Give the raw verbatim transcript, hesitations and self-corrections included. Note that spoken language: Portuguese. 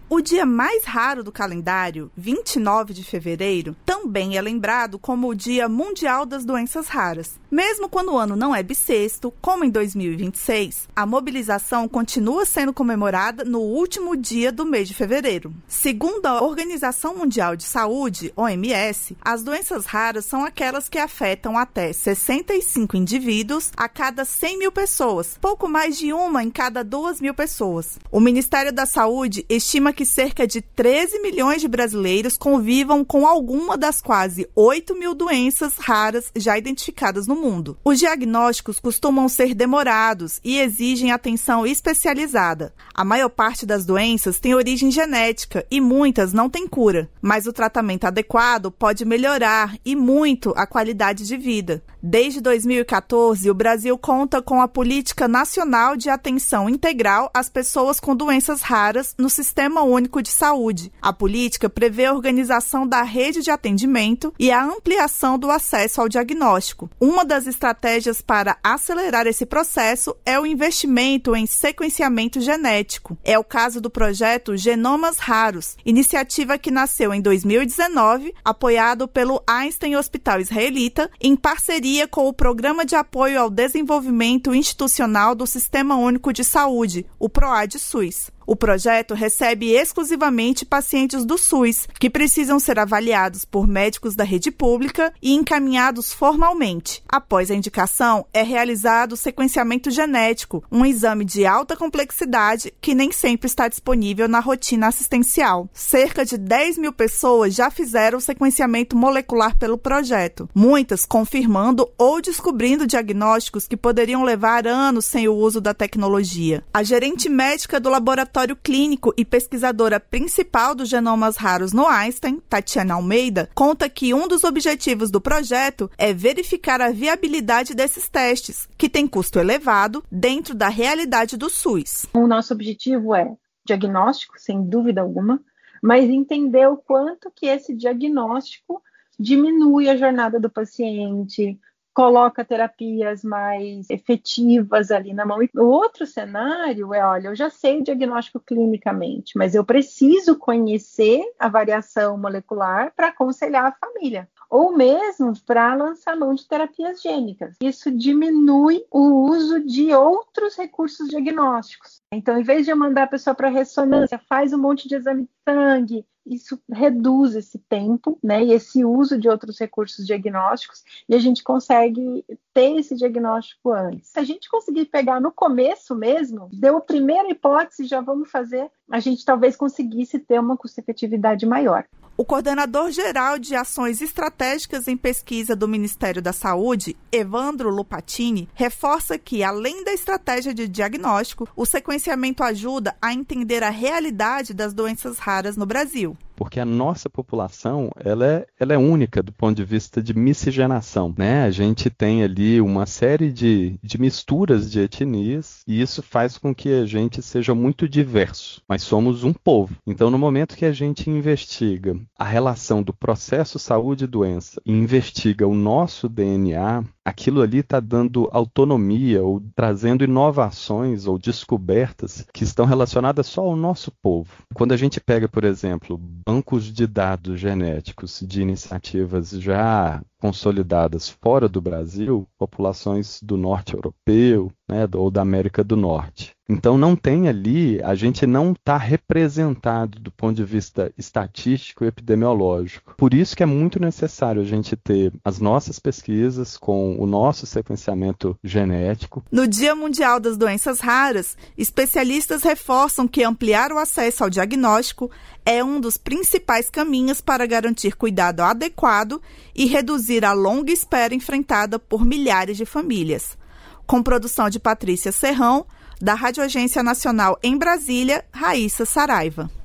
O dia mais raro do calendário, vinte e nove de fevereiro, também é lembrado como o Dia Mundial das Doenças Raras. Mesmo quando o ano não é bissexto, como em dois mil e vinte e seis, a mobilização continua sendo comemorada no último dia do mês de fevereiro. Segundo a Organização Mundial de Saúde, O M S, as doenças raras são aquelas que afetam até sessenta e cinco indivíduos a cada cem mil pessoas, pouco mais de uma em cada duas mil pessoas. O Ministério da Saúde estima que cerca de treze milhões de brasileiros convivam com alguma das quase oito mil doenças raras já identificadas no mundo. Os diagnósticos costumam ser demorados e exigem atenção especializada. A maior parte das doenças tem origem genética e muitas não têm cura, mas o tratamento adequado pode melhorar e muito a qualidade de vida. Desde dois mil e quatorze, o Brasil conta com a Política Nacional de Atenção Integral às Pessoas com Doenças Raras no Sistema Único de Saúde. A política prevê a organização da rede de atendimento e a ampliação do acesso ao diagnóstico. Uma das estratégias para acelerar esse processo é o investimento em sequenciamento genético. É o caso do projeto Genomas Raros, iniciativa que nasceu em dois mil e dezenove, apoiado pelo Einstein Hospital Israelita, em parceria com o Programa de Apoio ao Desenvolvimento Institucional do Sistema Único de Saúde, o PROAD-SUS. O projeto recebe exclusivamente pacientes do SUS, que precisam ser avaliados por médicos da rede pública e encaminhados formalmente. Após a indicação, é realizado o sequenciamento genético, um exame de alta complexidade que nem sempre está disponível na rotina assistencial. Cerca de dez mil pessoas já fizeram o sequenciamento molecular pelo projeto, muitas confirmando ou descobrindo diagnósticos que poderiam levar anos sem o uso da tecnologia. A gerente médica do laboratório clínico e pesquisadora principal dos genomas raros no Einstein, Tatiana Almeida, conta que um dos objetivos do projeto é verificar a viabilidade desses testes, que tem custo elevado, dentro da realidade do SUS. O nosso objetivo é diagnóstico, sem dúvida alguma, mas entender o quanto que esse diagnóstico diminui a jornada do paciente, coloca terapias mais efetivas ali na mão. E o outro cenário é, olha, eu já sei o diagnóstico clinicamente, mas eu preciso conhecer a variação molecular para aconselhar a família, ou mesmo para lançar mão de terapias gênicas. Isso diminui o uso de outros recursos diagnósticos. Então, em vez de eu mandar a pessoa para ressonância, faz um monte de exame de sangue, isso reduz esse tempo, né, e esse uso de outros recursos diagnósticos, e a gente consegue ter esse diagnóstico antes. Se a gente conseguir pegar no começo mesmo, deu a primeira hipótese, já vamos fazer, a gente talvez conseguisse ter uma custo-efetividade maior. O coordenador-geral de Ações Estratégicas em Pesquisa do Ministério da Saúde, Evandro Lupatini, reforça que, além da estratégia de diagnóstico, o sequenciamento ajuda a entender a realidade das doenças raras no Brasil. Porque a nossa população ela é, ela é única do ponto de vista de miscigenação, né? A gente tem ali uma série de, de misturas de etnias e isso faz com que a gente seja muito diverso, mas somos um povo. Então, no momento que a gente investiga a relação do processo saúde e doença e investiga o nosso D N A, aquilo ali está dando autonomia ou trazendo inovações ou descobertas que estão relacionadas só ao nosso povo. Quando a gente pega, por exemplo, bancos de dados genéticos de iniciativas já consolidadas fora do Brasil, populações do norte europeu, né, ou da América do Norte. Então não tem ali, a gente não está representado do ponto de vista estatístico e epidemiológico. Por isso que é muito necessário a gente ter as nossas pesquisas com o nosso sequenciamento genético. No Dia Mundial das Doenças Raras, especialistas reforçam que ampliar o acesso ao diagnóstico é um dos principais caminhos para garantir cuidado adequado e reduzir a longa espera enfrentada por milhares de famílias. Com produção de Patrícia Serrão, da Rádio Agência Nacional em Brasília, Raíssa Saraiva.